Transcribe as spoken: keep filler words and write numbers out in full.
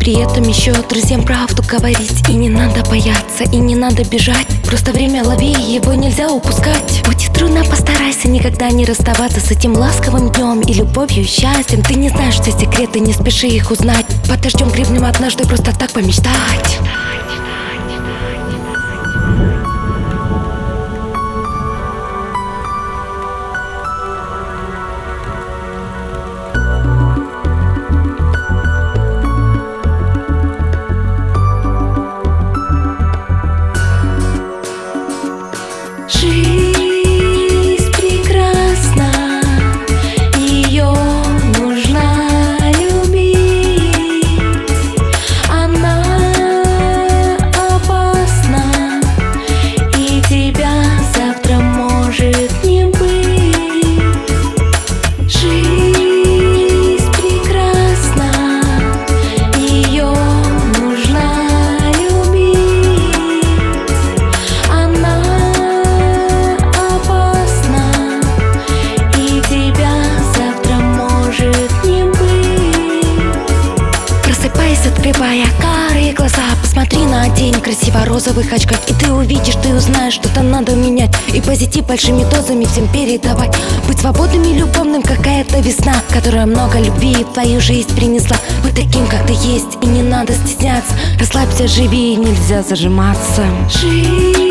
при этом еще друзьям правду говорить. И не надо бояться, и не надо бежать. Просто время лови, его нельзя упускать. Будет трудно, постарайся никогда не расставаться с этим ласковым днем и любовью, и счастьем. Ты не знаешь все секреты, не спеши их узнать. Под дождем гребнем однажды просто так помечтать. Жизнь прекрасна, ее нужно любить. Она опасна, и тебя завтра может не быть. Жизнь прекрасна, ее нужно любить. Она открывая карие глаза, посмотри на день красиво розовых очках, и ты увидишь, ты узнаешь, что-то надо менять. И позитив большими дозами всем передавать. Быть свободным и любовным, какая-то весна, которая много любви в твою жизнь принесла. Быть таким, как ты есть, и не надо стесняться. Расслабься, живи, нельзя зажиматься. Жизнь